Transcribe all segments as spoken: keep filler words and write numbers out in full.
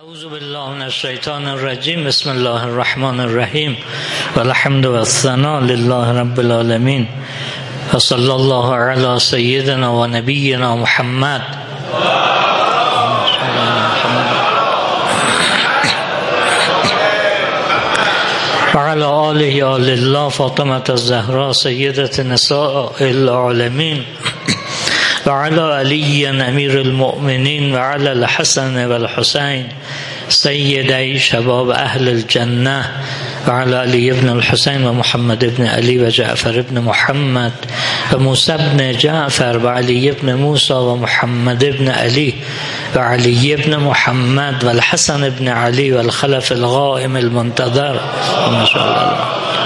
اعوذ بالله من الشیطان الرجیم. بسم الله الرحمن الرحیم و الحمد و الثناء لله رب العالمین و صلی الله علی سیدنا و نبینا محمد و علی آله آل الله فاطمه الزهراء سیدة نساء العالمین و علی علی امیر المؤمنین و علی الحسن و الحسین سیدی شباب اهل الجنه و علی علی ابن الحسین و محمد ابن علی و جعفر ابن محمد و موسی ابن جعفر و علی ابن موسی و محمد ابن علی و علی ابن محمد و الحسن ابن علی و الخلف القائم المنتظر و ما شاء الله.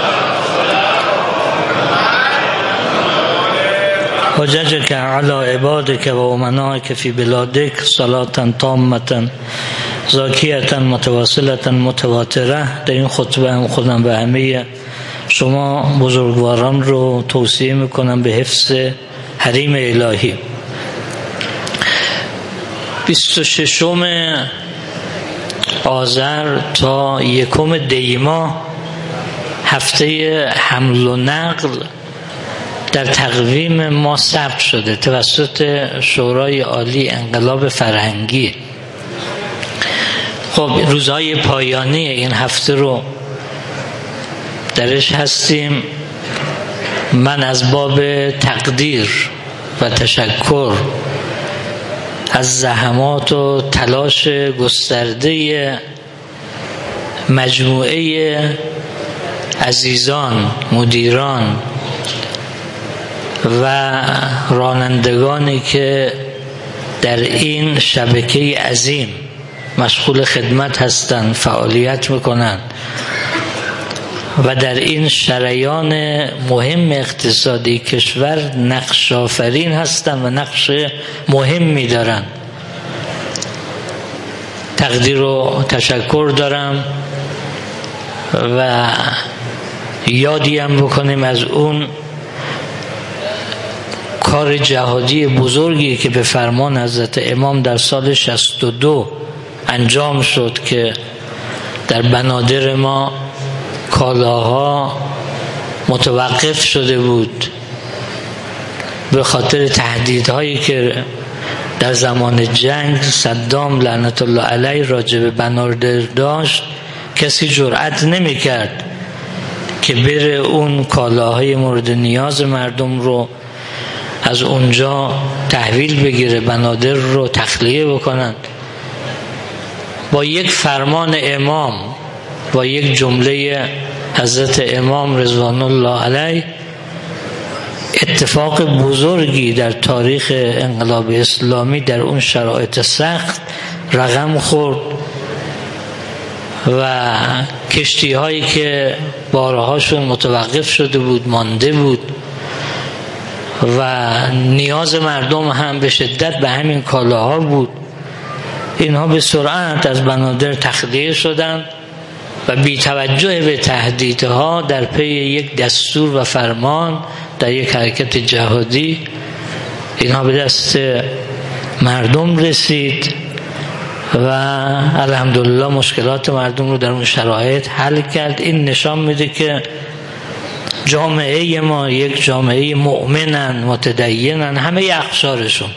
حججك على عبادك و امنائك في بلادك صلاة تامة زاکیة متواصلة متواتره. در این خطبه هم خودم به همه شما بزرگواران رو توصیه میکنم به حفظ حریم الهی. بیست و ششم آذر تا یکم دیما هفته حمل و نقل در تقویم ما ثبت شده توسط شورای عالی انقلاب فرهنگی. خب روزهای پایانی این هفته رو درش هستیم. من از باب تقدیر و تشکر از زحمات و تلاش گسترده مجموعه عزیزان، مدیران و رانندگانی که در این شبکه عظیم مشغول خدمت هستند، فعالیت میکنند و در این شریان مهم اقتصادی کشور نقش آفرین هستند و نقش مهمی دارند. تقدیر و تشکر دارم و یادی هم بکنیم از اون کار جهادی بزرگی که به فرمان حضرت امام در سال شصت و دو انجام شد که در بنادر ما کالاها متوقف شده بود به خاطر تهدیدهایی که در زمان جنگ صدام لعنت الله علیه راجع به بنادر داشت. کسی جرأت نمی کرد که بره اون کالاهای مورد نیاز مردم رو از اونجا تحویل بگیره، بنادر رو تخلیه بکنن. با یک فرمان امام، با یک جمله حضرت امام رضوان الله علیه، اتفاق بزرگی در تاریخ انقلاب اسلامی در اون شرایط سخت رقم خورد و کشتی هایی که بارهاشون متوقف شده بود، مانده بود و نیاز مردم هم به شدت به همین کالاها بود، اینها به سرعت از بنادر تخلیه شدند و بی توجه به تهدیدها در پی یک دستور و فرمان در یک حرکت جهادی اینها به دست مردم رسید و الحمدلله مشکلات مردم رو در اون شرایط حل کرد. این نشان میده که جامعه ما یک جامعه مؤمنن، متدینن، همه اقشارشون،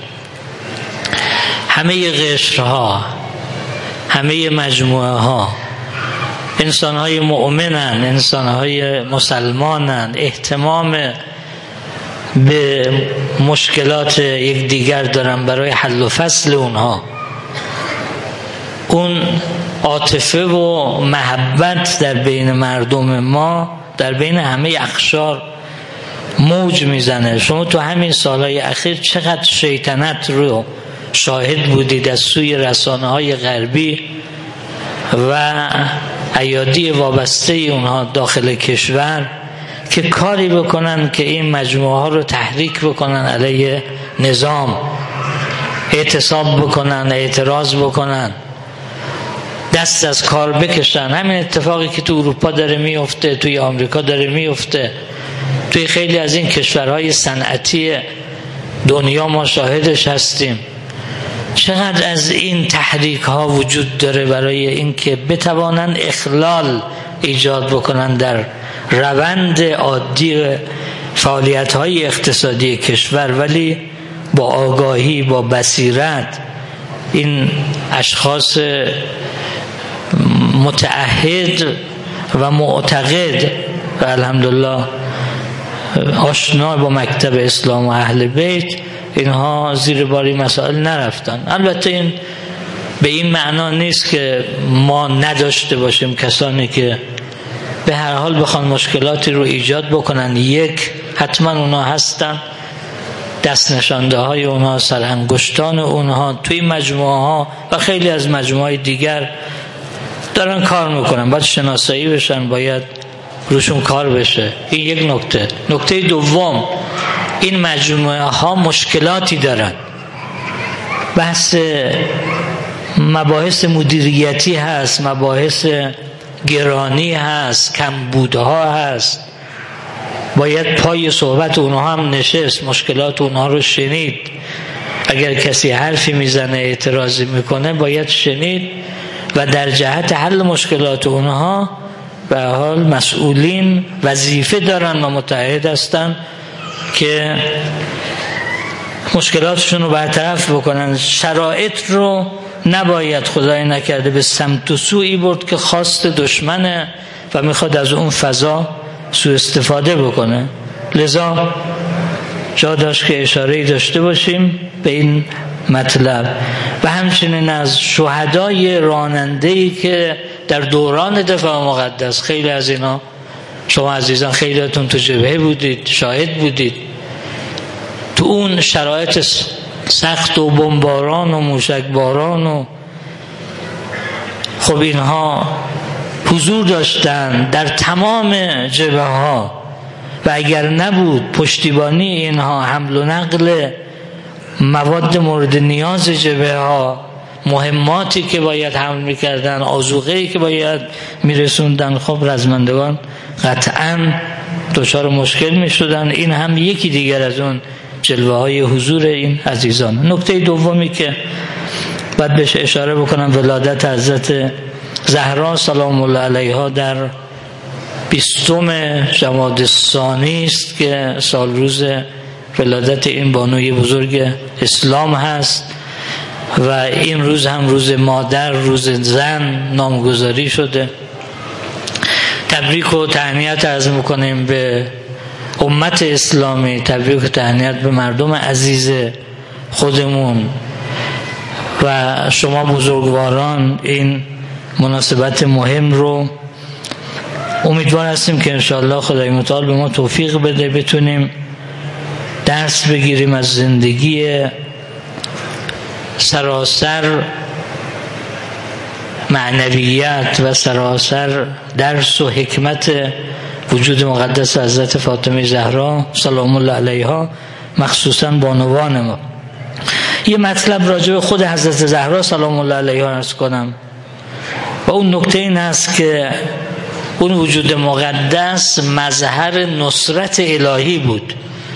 همه قشرها، همه مجموعه ها انسانهای مؤمنن، انسانهای مسلمانن، اهتمام به مشکلات یک دیگر دارن برای حل و فصل اونها. اون عاطفه و محبت در بین مردم ما، در بین همه اقشار موج میزنه. شما تو همین سالهای اخیر چقدر شیطنت رو شاهد بودید از سوی رسانه‌های غربی و ایادی وابسته اونها داخل کشور که کاری بکنن که این مجموعه ها رو تحریک بکنن علیه نظام، اعتصاب بکنن، اعتراض بکنن، دست از کار بکشن. همین اتفاقی که تو اروپا داره میفته، توی آمریکا داره میفته، توی خیلی از این کشورهای صنعتی دنیا ما شاهدش هستیم. چقدر از این تحریک ها وجود داره برای اینکه بتوانند اخلال ایجاد بکنن در روند عادی فعالیت های اقتصادی کشور، ولی با آگاهی، با بصیرت این اشخاص متعهد و معتقد و الحمدلله آشنا با مکتب اسلام و اهل بیت، اینها زیر بار مسائل نرفتن. البته این به این معنا نیست که ما نداشته باشیم کسانی که به هر حال بخوان مشکلاتی رو ایجاد بکنن. یک، حتما اونها هستن، دست نشانده های اونها، سرانگشتان اونها توی مجموعه ها و خیلی از مجموعه های دیگر دارن کار میکنن، باید شناسایی بشن، باید روشون کار بشه. این یک نکته. نکته دوم، این مجموعه ها مشکلاتی دارن، بحث مباحث مدیریتی هست، مباحث گرانی هست، کمبودها هست، باید پای صحبت اونها هم نشست، مشکلات اونها رو شنید. اگر کسی حرفی میزنه، اعتراضی میکنه، باید شنید و در جهت حل مشکلات اونها به حال مسئولین وظیفه دارن و متعهد هستن که مشکلاتشون رو برطرف بکنن. شرایط رو نباید خدای نکرده به سمت و سویی برد که خواست دشمنه و میخواد از اون فضا سوء استفاده بکنه. لذا جا داشت که اشاره‌ای داشته باشیم به این مطلب و همچنین از شهدای راننده‌ای که در دوران دفاع مقدس، خیلی از اینا شما عزیزان خیلیاتون تو جبهه بودید، شاهد بودید، تو اون شرایط سخت و بمباران و موشکباران و خب اینها حضور داشتن در تمام جبهه ها و اگر نبود پشتیبانی اینها، حمل و نقل مواد مورد نیاز جبهه ها، مهماتی که باید حمل میکردن، آذوقه‌ای که باید میرسوندن، خب رزمندگان قطعاً دچار مشکل میشدن. این هم یکی دیگر از اون جلوه های حضور این عزیزان. نکته دومی که باید بهش اشاره بکنم ولادت حضرت زهرا سلام الله علیها در بیستم جمادی الثانی است که سال روز ولادت این بانوی بزرگ اسلام هست و این روز هم روز مادر، روز زن نامگذاری شده. تبریک و تهنیت عرض میکنیم به امت اسلامی، تبریک و تهنیت به مردم عزیز خودمون و شما بزرگواران این مناسبت مهم رو. امیدوار هستیم که انشاءالله خدای متعال به ما توفیق بده بتونیم درس بگیریم از زندگی سراسر معنویت و سراسر درس و حکمت وجود مقدس حضرت فاطمه زهرا سلام الله علیها، مخصوصا بانوان ما. یه مطلب راجع به خود حضرت زهرا سلام الله علیها عرض کنم و اون نکته این است که اون وجود مقدس مظهر نصرت الهی بود.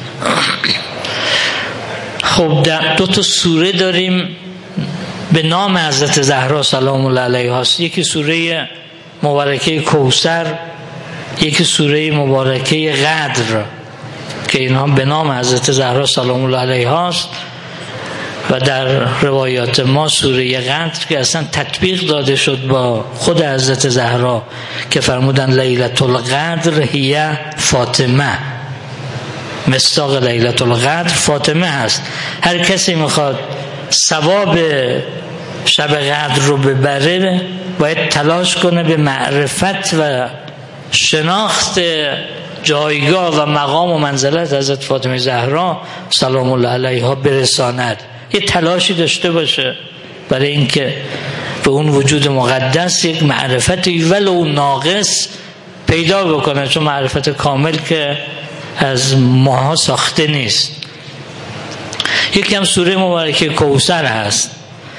خب دو تا سوره داریم به نام حضرت زهرا سلام الله علیها، یکی سوره مبارکه کوثر، یکی سوره مبارکه قدر که اینها به نام حضرت زهرا سلام الله علیها است و در روایات ما سوره قدر که اصلا تطبیق داده شد با خود حضرت زهرا که فرمودن لیلة القدر هی فاطمه، مصداق لیلة القدر فاطمه هست. هر کسی میخواد ثواب شب قدر رو ببره باید تلاش کنه به معرفت و شناخت جایگاه و مقام و منزلت حضرت فاطمه زهرا سلام الله علیها برساند. یه تلاشی داشته باشه برای اینکه به اون وجود مقدس یک معرفتی ولو ناقص پیدا بکنه، چون معرفت کامل که از ماها ساخته نیست. یکی هم سوره مبارکه کوثر هست.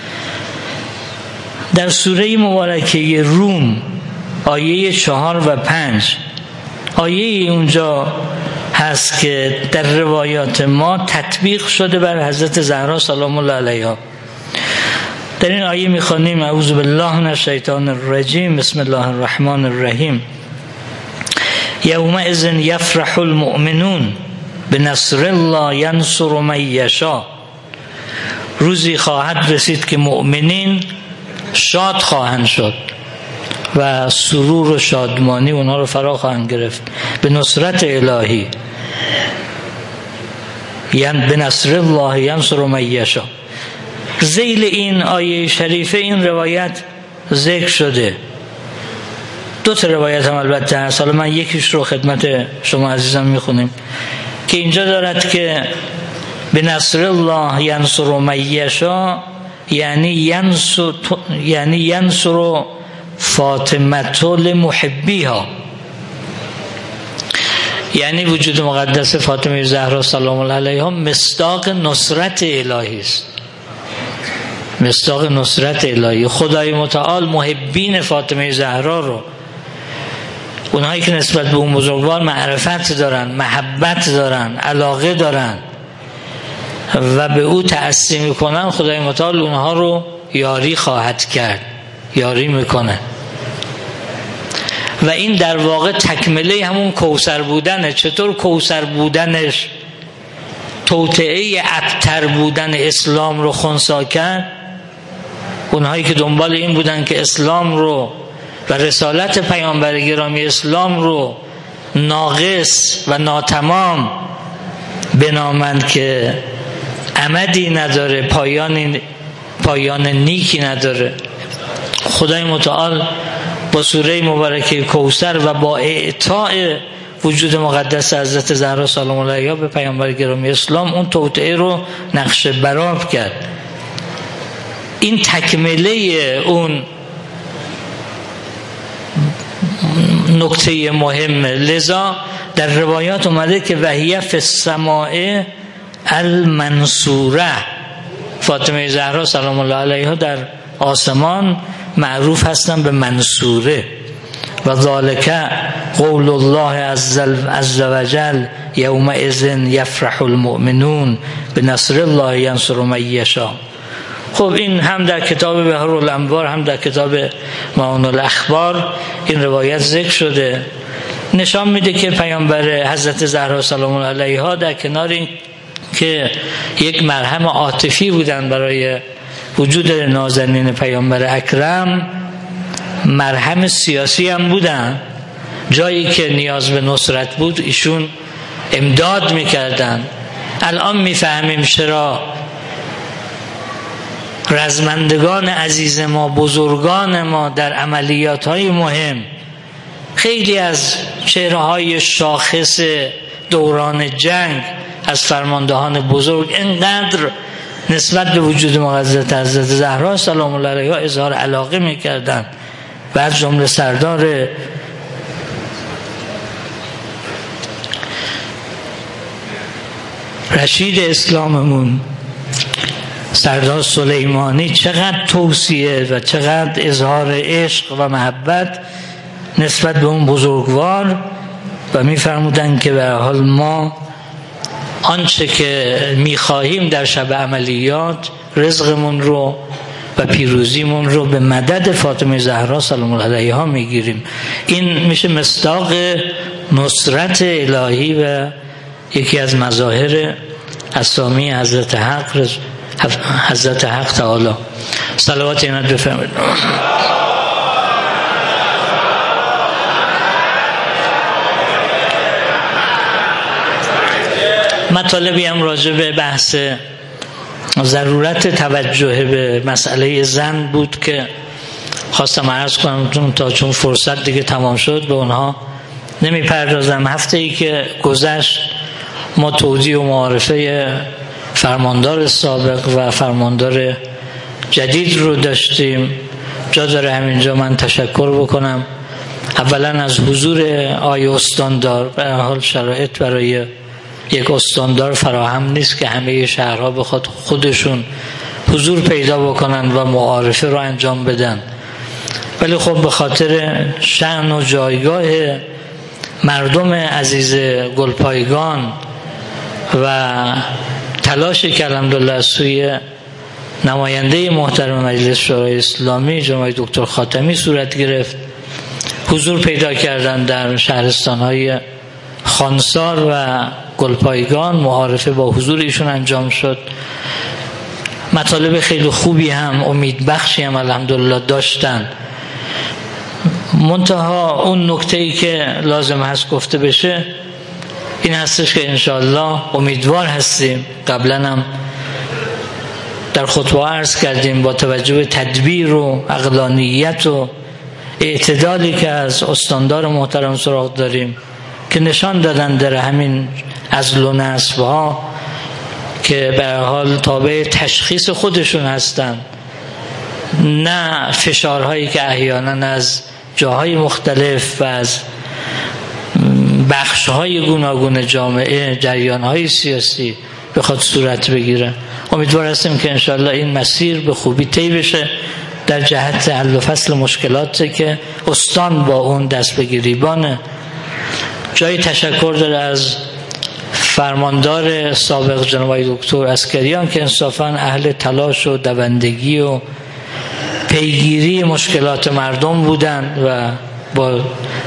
در سوره مبارکه روم آیه چهار و پنج آیه اونجا هست که در روایات ما تطبیق شده بر حضرت زهرا سلام الله علیها. در این آیه میخوانیم اعوذ بالله من الشیطان الرجیم بسم الله الرحمن الرحیم یومئذ یفرح المؤمنون بنصر الله ینصر من یشاء. روزی خواهد رسید که مؤمنین شاد خواهند شد و سرور و شادمانی اونها رو فرا خواهند گرفت به نصرت الهی. یعنی به نصر الله ینصر من یشاء. ذیل این آیه شریفه این روایت ذکر شده. دو تا روایت هم البته هست، حالا من یکیش رو خدمت شما عزیزان میخونیم که اینجا دارد که به نصر الله ینصر من یشاء یعنی ینصر یعنی ینصر فاطمه لمحبیها، یعنی وجود مقدس فاطمه زهرا سلام الله علیها مصداق نصرت الهی است. مصداق نصرت الهی. خدای متعال محبین فاطمه زهرا رو، اونهایی که نسبت به اون بزرگوار معرفت دارن، محبت دارن، علاقه دارن و به او تأسی میکنن، خدای متعال اونها رو یاری خواهد کرد، یاری میکنه. و این در واقع تکمله همون کوثر بودنه. چطور کوثر بودنش توطئه ابتر بودن اسلام رو خنثی کرد؟ اونهایی که دنبال این بودن که اسلام رو و رسالت پیامبر گرامی اسلام رو ناقص و ناتمام بنامند که عمدی نداره، پایان پایان نیکی نداره، خدای متعال با سوره مبارکه کوثر و با اعطاء وجود مقدس حضرت زهرا سلام الله علیها به پیامبر گرامی اسلام اون توطئه رو نقش برآب کرد. این تکمله اون نکته مهمه. لذا در روایات اومده که وحیه فی السماء المنصوره، فاطمه زهرا سلام الله علیها در آسمان معروف هستن به منصوره. و ذالک قول الله عز وجل یومئذ یفرح المؤمنون بنصر الله ینصر من یشاء. خب این هم در کتاب بحر الانوار هم در کتاب معان الاخبار این روایت ذکر شده. نشان میده که پیامبر حضرت زهرا سلام الله علیها در کنار این که یک مرهم عاطفی بودن برای وجود نازنین پیامبر اکرم، مرهم سیاسی هم بودن. جایی که نیاز به نصرت بود ایشون امداد میکردن. الان میفهمیم چرا رزمندگان عزیز ما، بزرگان ما در عملیات های مهم، خیلی از چهره های شاخص دوران جنگ از فرماندهان بزرگ اینقدر نسبت به وجود مقدس حضرت زهرا سلام الله علیها اظهار علاقه میکردن و از جمله سردار رشید اسلاممون سردار سلیمانی چقدر توصیه و چقدر اظهار عشق و محبت نسبت به اون بزرگوار و میفرمودن که به حال ما آنچه که میخواهیم در شب عملیات رزقمون رو و پیروزیمون رو به مدد فاطمه زهرا سلام الله علیها میگیریم. این میشه مصداق نصرت الهی و یکی از مظاهر اسامی حضرت حق حضرت حق تعالی. صلوات اینت بفرمایید. مطالبی هم راجع به بحث ضرورت توجه به مسئله زن بود که خواستم عرض کنم تا چون فرصت دیگه تمام شد به اونها نمی پردازم. هفته ای که گذشت ما توضیح و معارفه فرماندار سابق و فرماندار جدید رو داشتیم. جا داره همینجا من تشکر بکنم اولا از حضور آقای استاندار. به حال شرایط برای یک استاندار فراهم نیست که همه شهرها بخواد خودشون حضور پیدا بکنن و معارفه رو انجام بدن، ولی خب به خاطر شأن و جایگاه مردم عزیز گلپایگان و تلاشی که الحمدلله از سوی نماینده محترم مجلس شورای اسلامی جناب دکتر خاتمی صورت گرفت. حضور پیدا کردن در شهرستان‌های خانسار و گلپایگان، معارفه با حضور ایشون انجام شد. مطالب خیلی خوبی هم امیدبخشی هم الحمدلله داشتن. منتها اون نکته‌ای که لازم هست گفته بشه این هستش که انشاءالله امیدوار هستیم، قبلا هم در خطبه عرض کردیم، با توجه به تدبیر و عقلانیت و اعتدالی که از استاندار محترم سراغ داریم که نشان دادن در همین عزل و نصب ها که به هر حال تابع تشخیص خودشون هستن، نه فشارهایی که احیانا از جاهای مختلف و از بخشهای گوناگون جامعه، جریانهای سیاسی بخواد صورت بگیره. امیدوار هستیم که انشاءالله این مسیر به خوبی طی بشه در جهت حل و فصل مشکلاتی که استان با اون دست به گریبانه. جای تشکر داره از فرماندار سابق جناب دکتر عسکریان که انصافاً اهل تلاش و دوندگی و پیگیری مشکلات مردم بودند و با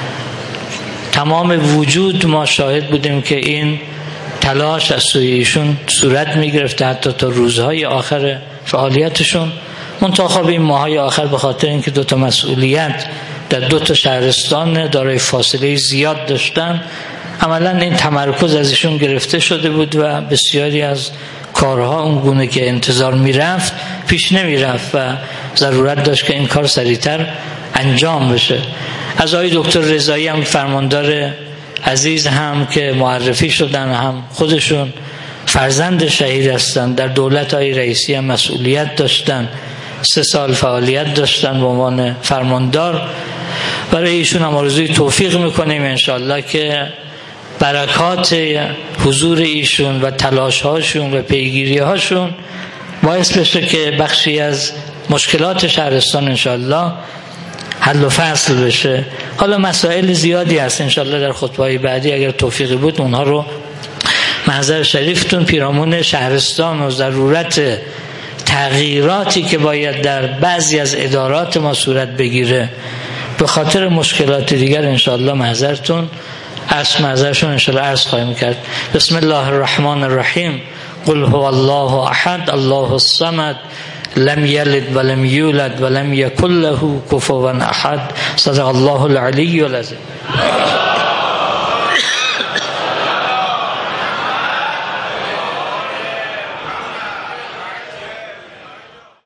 تمام وجود ما شاهد بودیم که این تلاش از سوی ایشون صورت می گرفته حتی تا روزهای آخر فعالیتشون. منتخب این ماهای آخر به خاطر اینکه دو تا مسئولیت در دو تا شهرستان دارای فاصله زیاد داشتن، عملا این تمرکز از ایشون گرفته شده بود و بسیاری از کارها اون گونه که انتظار می رفت پیش نمی رفت و ضرورت داشت که این کار سریعتر انجام بشه. از آقای دکتر رضایی هم فرماندار عزیز هم که معرفی شدن، هم خودشون فرزند شهید هستن، در دولت آقای رئیسی هم مسئولیت داشتن، سه سال فعالیت داشتن به عنوان فرماندار. برای ایشون هم آرزوی توفیق میکنیم انشالله که برکات حضور ایشون و تلاش هاشون و پیگیری هاشون باعث بشه که بخشی از مشکلات شهرستان انشالله حل و فصل بشه. حالا مسائل زیادی هست انشالله در خطبه‌های بعدی اگر توفیقی بود اونها رو محضر شریفتون پیرامون شهرستان و ضرورت تغییراتی که باید در بعضی از ادارات ما صورت بگیره به خاطر مشکلات دیگر انشالله محضرتون عرض محضرشون انشالله عرض خواهیم کرد. بسم الله الرحمن الرحیم. قل هو الله احد الله الصمد لم یلد ولم یولد ولم یکن له کفوا احد. صدق الله العلی العظیم.